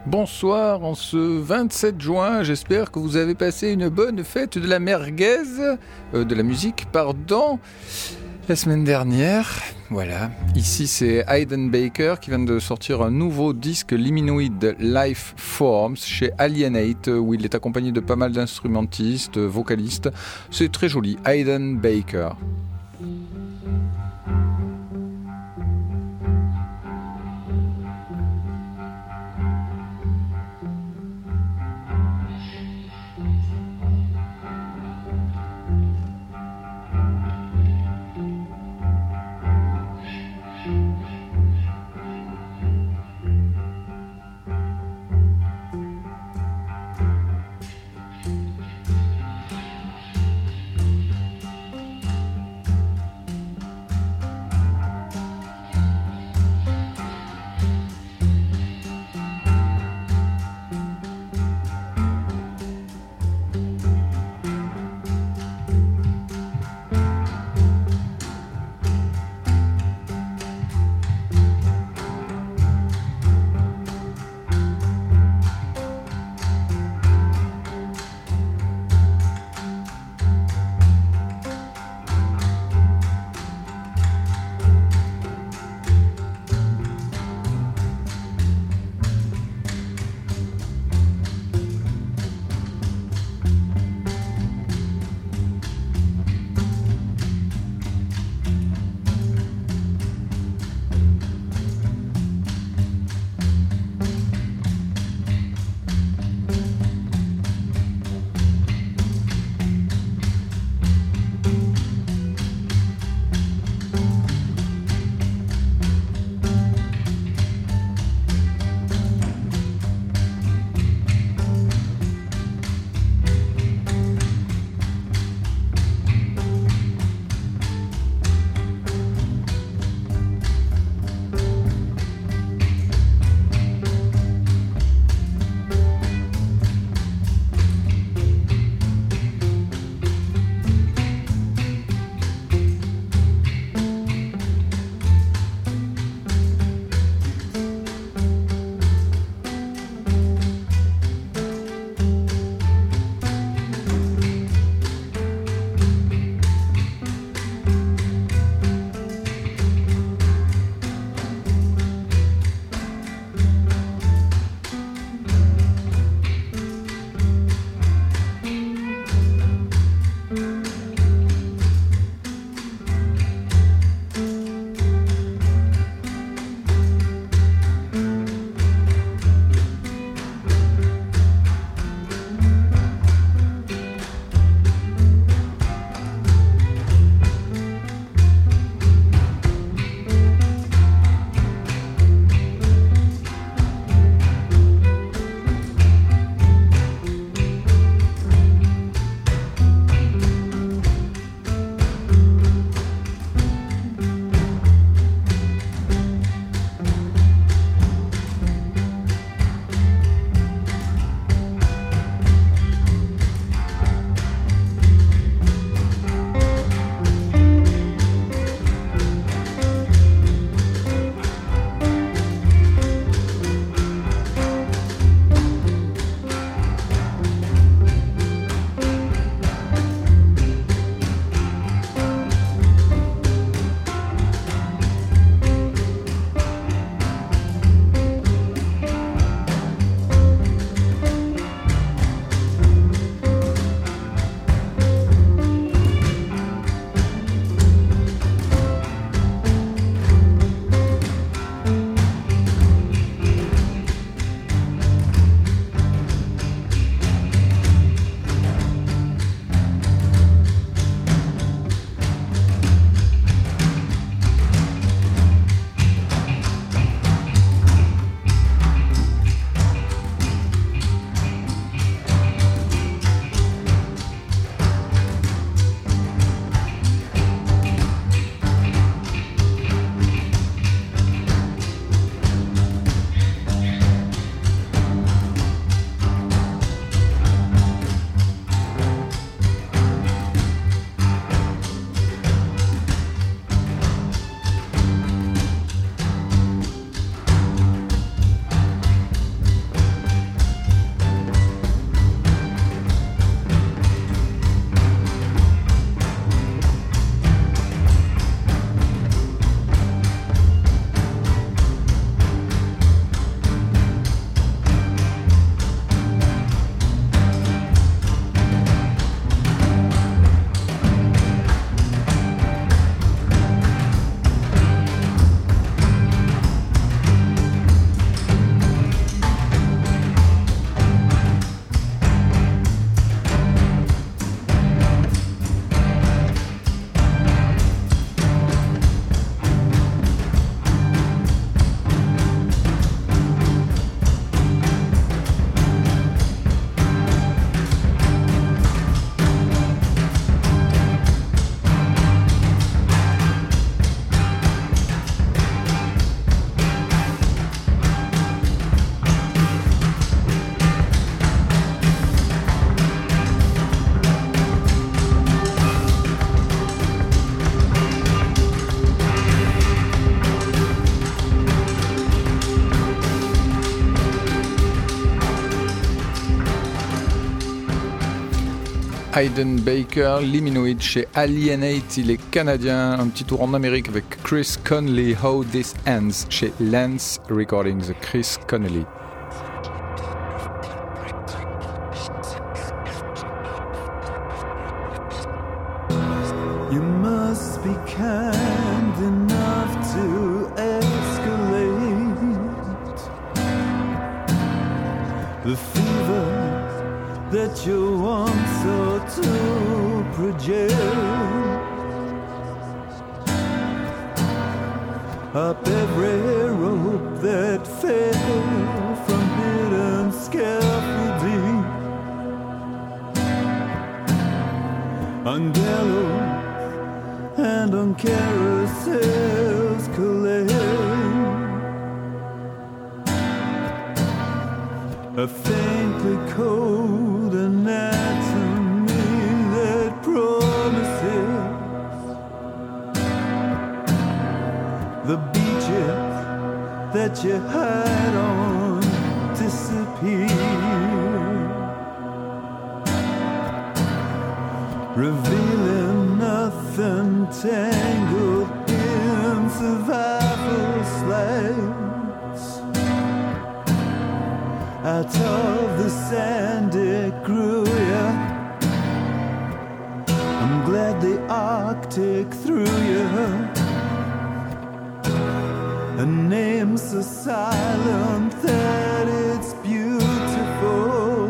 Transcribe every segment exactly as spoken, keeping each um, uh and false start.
Bonsoir, en ce vingt-sept juin, j'espère que vous avez passé une bonne fête de la merguez, euh, de la musique, pardon, la semaine dernière. Voilà, ici c'est Hayden Baker qui vient de sortir un nouveau disque Liminoid Life Forms chez Alienate, où il est accompagné de pas mal d'instrumentistes, vocalistes. C'est très joli, Hayden Baker. Hayden Baker, Liminoid chez Alienate, il est canadien, un petit tour en Amérique avec Chris Connelly, How This Ends chez Lance Recordings, Chris Connelly. You must be kind enough to escalate the fever that you want so to project up every rope that fell from hidden scaffolding on gallows and on carousels collect a faintly cold anatomy that promises the beaches that you hide on disappear, revealing nothing tangled in survival slides. Out of the sand it grew, yeah. I'm glad the Arctic threw you a name so silent that it's beautiful.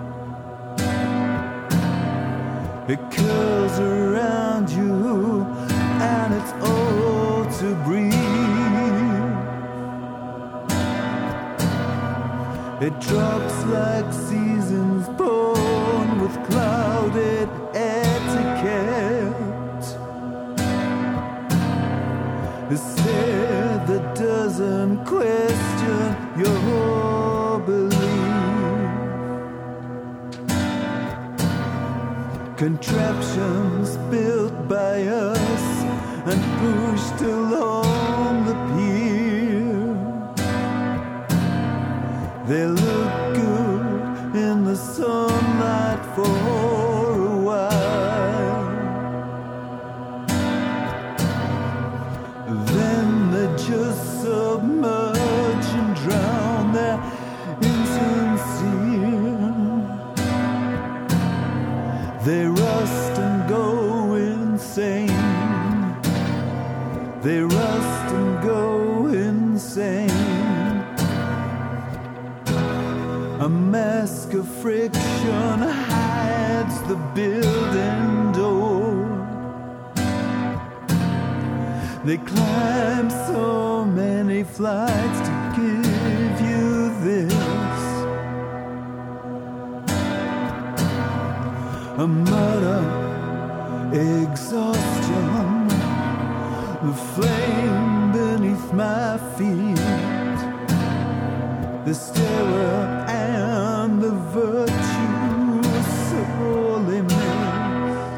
It curls around you and it's all to breathe. It drops like seasons born with clouded etiquette. A stare that doesn't question your belief. Contraptions built by us and pushed along the pier. They look good in the sunlight for a while. Then they just submerge and drown their insincere. They rust and go insane. They rust and go insane. A mask of friction hides the building door. They climb so many flights to give you this. A mutter, exhaustion, the flame beneath my feet, the stairwell and the virtue sorely missed.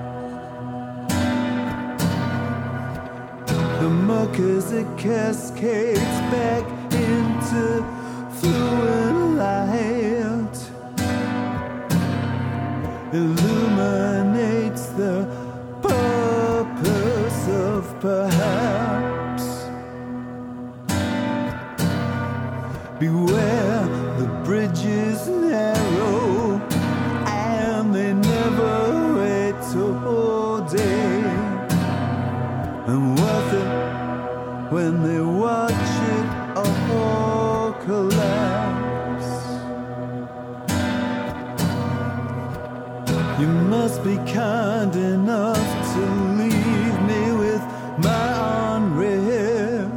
The muck as it cascades back into fluid light illuminates the purpose of perhaps. Beware, the bridge is narrow and they never wait all day, and worth it when they watch it all collapse. You must be kind enough to leave me with my unrest.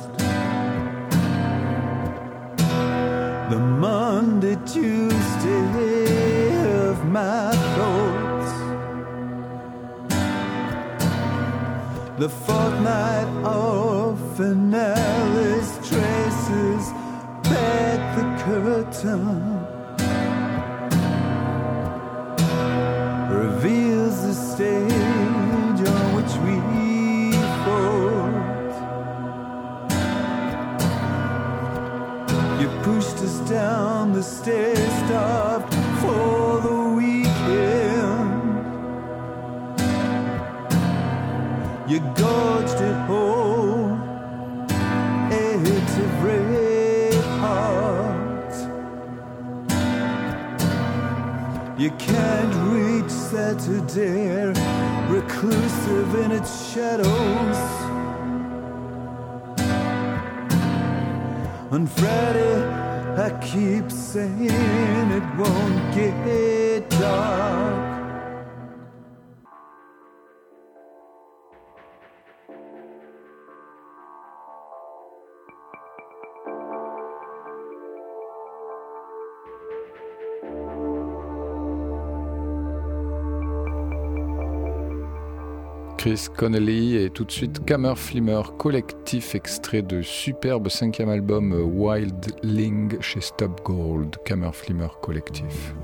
The Monday, Tuesday of my thoughts, the fortnight of finales traces back the curtain, reveals the stage on which we fought. You pushed us down the stairs, stopped for the weekend. You gorged it whole, ate every heart. You can't reach Saturday, reclusive in its shadows. On Friday, I keep saying it won't get dark. Chris Connelly et tout de suite Kammerflimmer Collectif, extrait de superbe cinquième album Wildling chez Stop Gold. Kammerflimmer Collectif.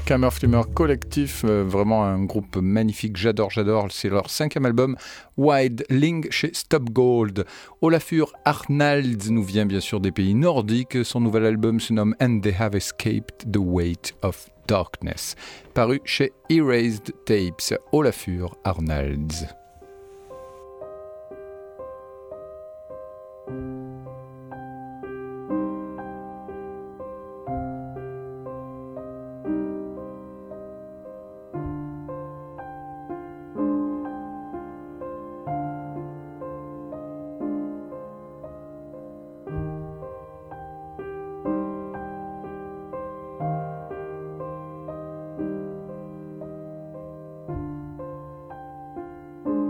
Kammerflimmer Collectif, euh, vraiment un groupe magnifique, j'adore, j'adore. C'est leur cinquième album, Wide Ling chez Stop Gold. Olafur Arnalds nous vient bien sûr des pays nordiques. Son nouvel album se nomme And They Have Escaped the Weight of Darkness, paru chez Erased Tapes. Olafur Arnalds. Thank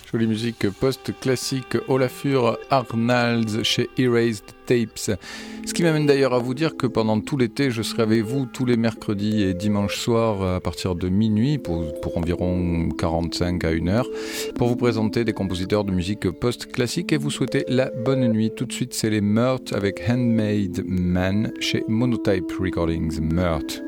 Jolie musique post-classique Olafur Arnalds chez Erased Tapes. Ce qui m'amène d'ailleurs à vous dire que pendant tout l'été, je serai avec vous tous les mercredis et dimanches soirs à partir de minuit pour, pour environ quarante-cinq à une heure pour vous présenter des compositeurs de musique post-classique et vous souhaiter la bonne nuit. Tout de suite, c'est les Meurthe avec Handmade Man chez Monotype Recordings. Meurthe.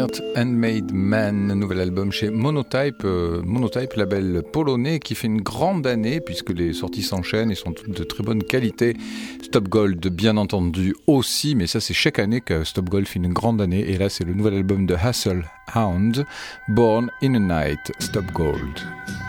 Earth Handmade Man, nouvel album chez Monotype, euh, Monotype, label polonais qui fait une grande année puisque les sorties s'enchaînent et sont toutes de très bonne qualité. Stop Gold bien entendu aussi, mais ça c'est chaque année que Stop Gold fait une grande année et là c'est le nouvel album de Hustle Hound, Born in a Night, Stop Gold.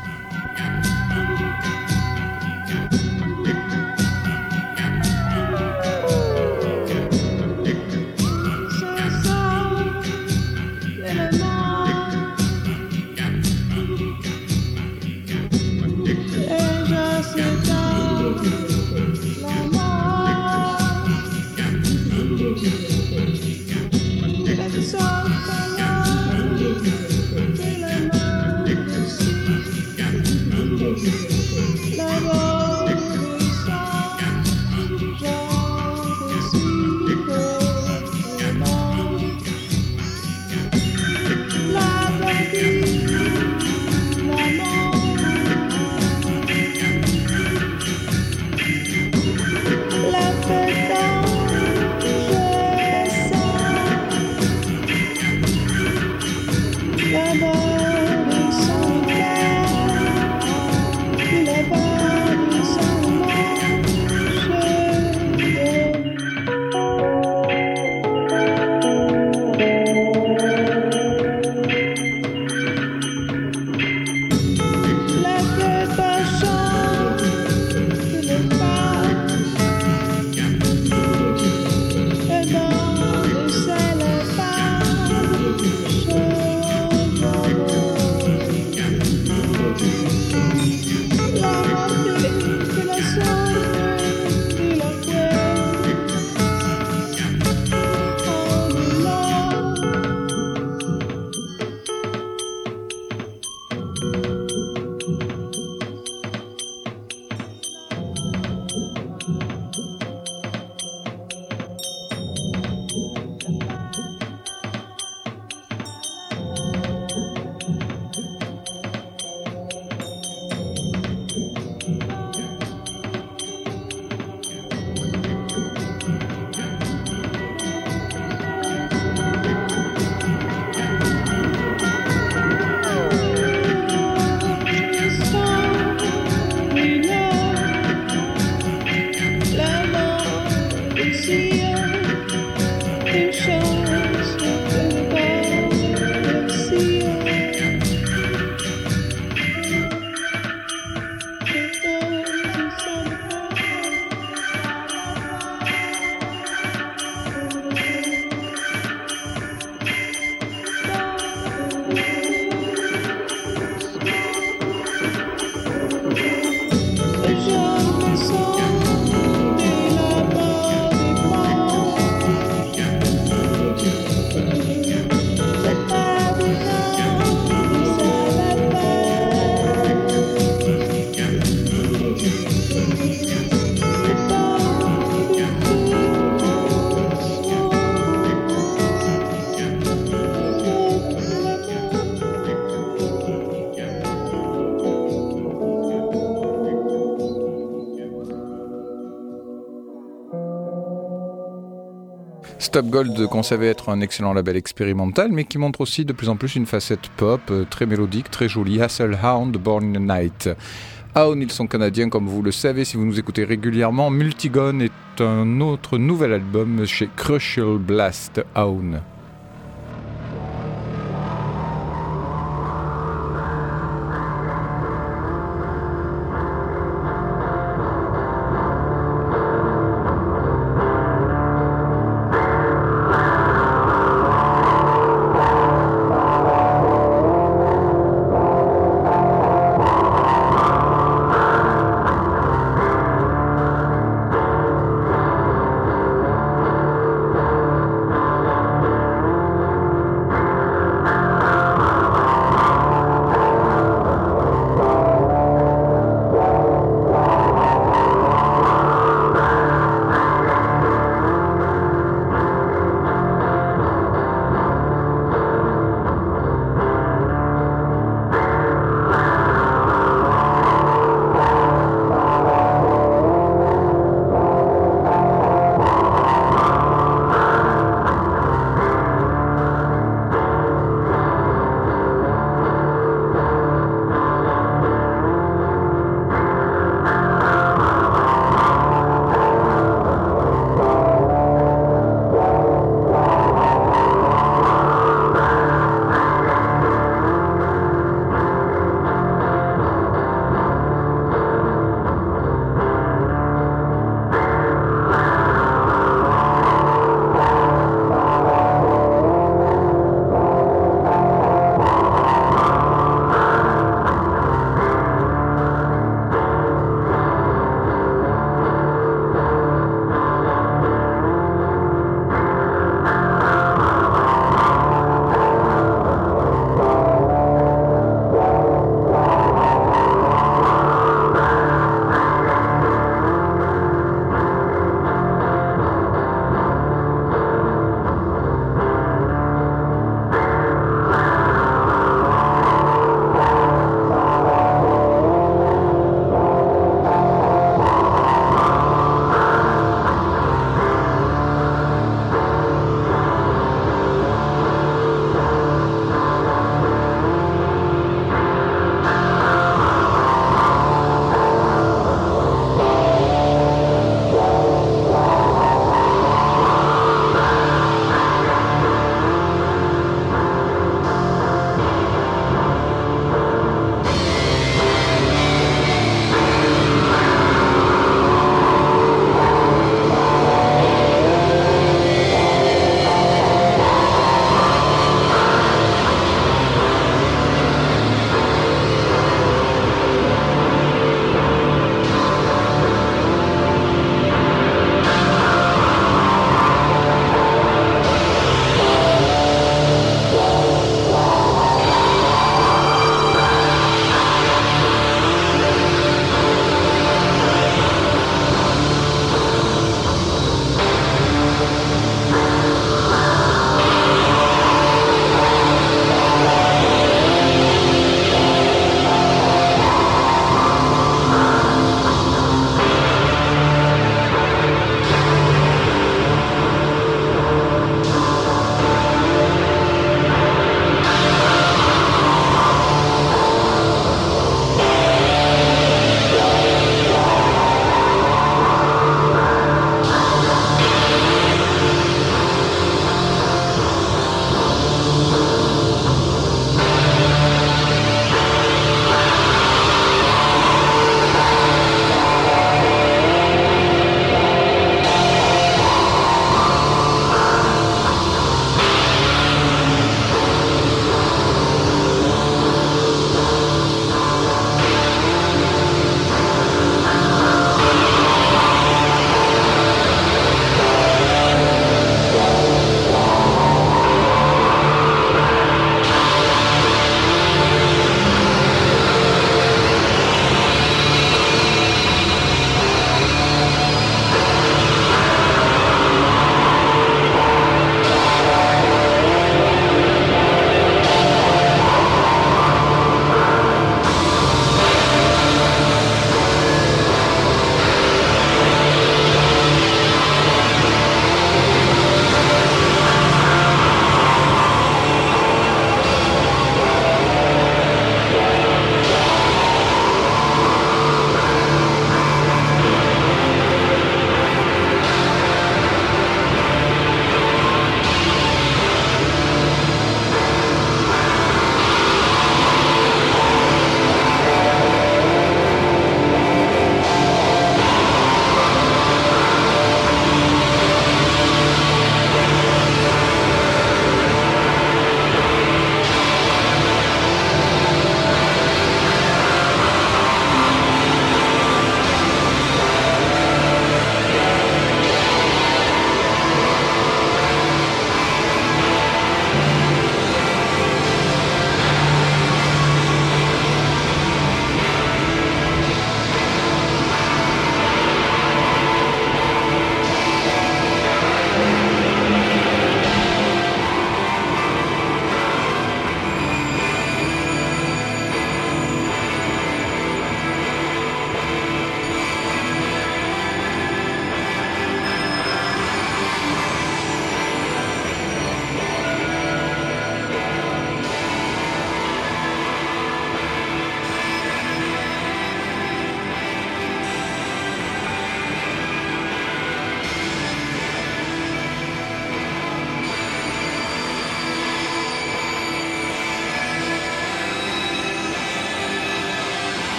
Stop Gold qu'on savait être un excellent label expérimental mais qui montre aussi de plus en plus une facette pop euh, très mélodique, très jolie. Hustle Hound, Born in a Night. Aoun, ils sont canadiens comme vous le savez si vous nous écoutez régulièrement. Multigone est un autre nouvel album chez Crucial Blast. Aoun.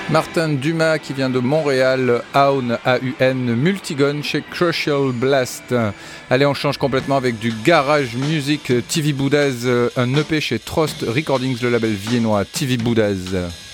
Martin Dumas qui vient de Montréal, Aun, A U N, Multigone chez Crucial Blast. Allez, on change complètement avec du garage music, T V Buddhas, un E P chez Trost Recordings, le label viennois, T V Buddhas.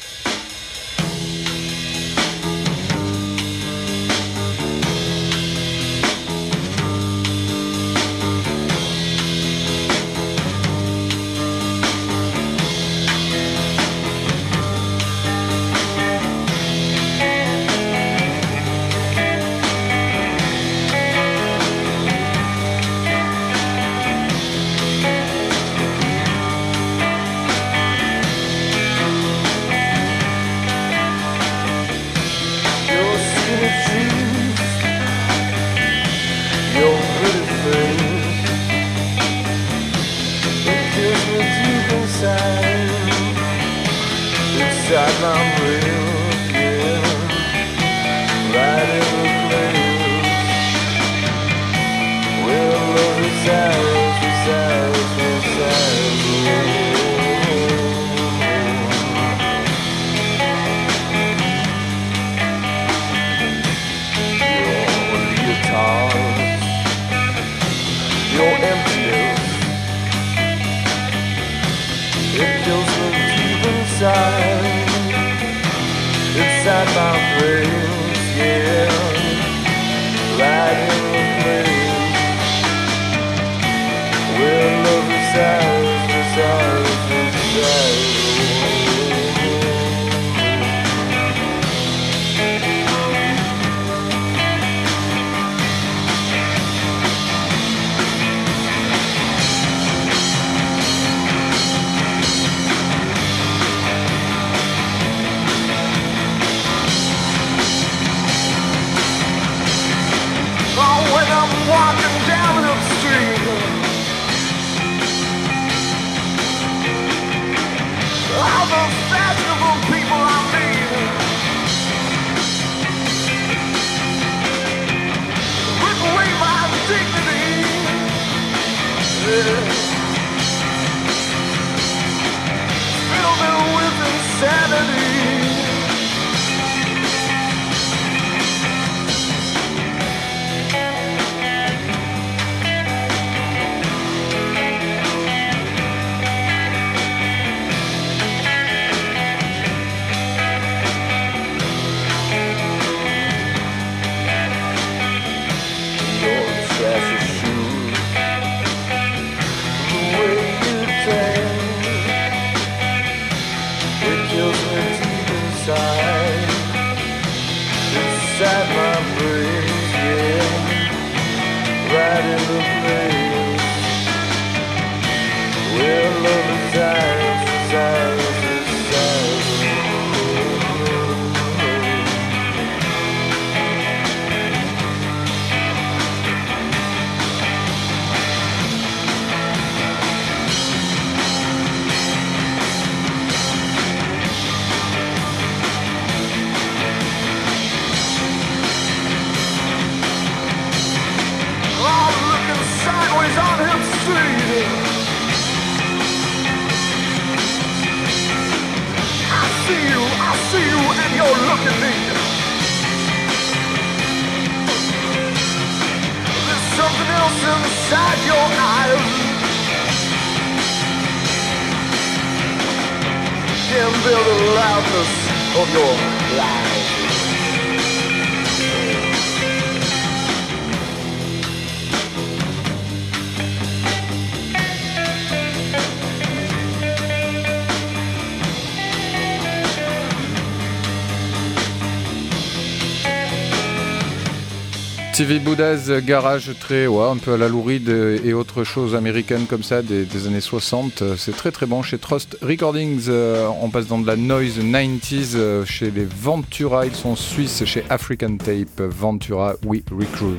T V Buddhas, garage très, ouais, un peu à la Lou Reed et autres choses américaines comme ça des, des années soixante. C'est très très bon chez Trost Recordings. Euh, on passe dans de la noise nineties euh, chez les Ventura. Ils sont suisses chez African Tape. Ventura, We Recruit.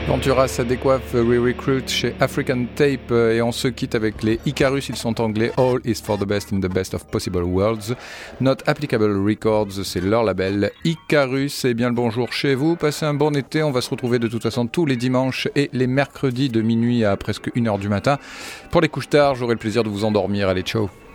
Ventura, ça décoiffe Re-Recruit chez African Tape et on se quitte avec les Icarus, ils sont anglais. All is for the best in the best of possible worlds. Not Applicable Records, c'est leur label. Icarus, et bien le bonjour chez vous. Passez un bon été, on va se retrouver de toute façon tous les dimanches et les mercredis de minuit à presque une heure du matin. Pour les couches tard, j'aurai le plaisir de vous endormir. Allez, ciao.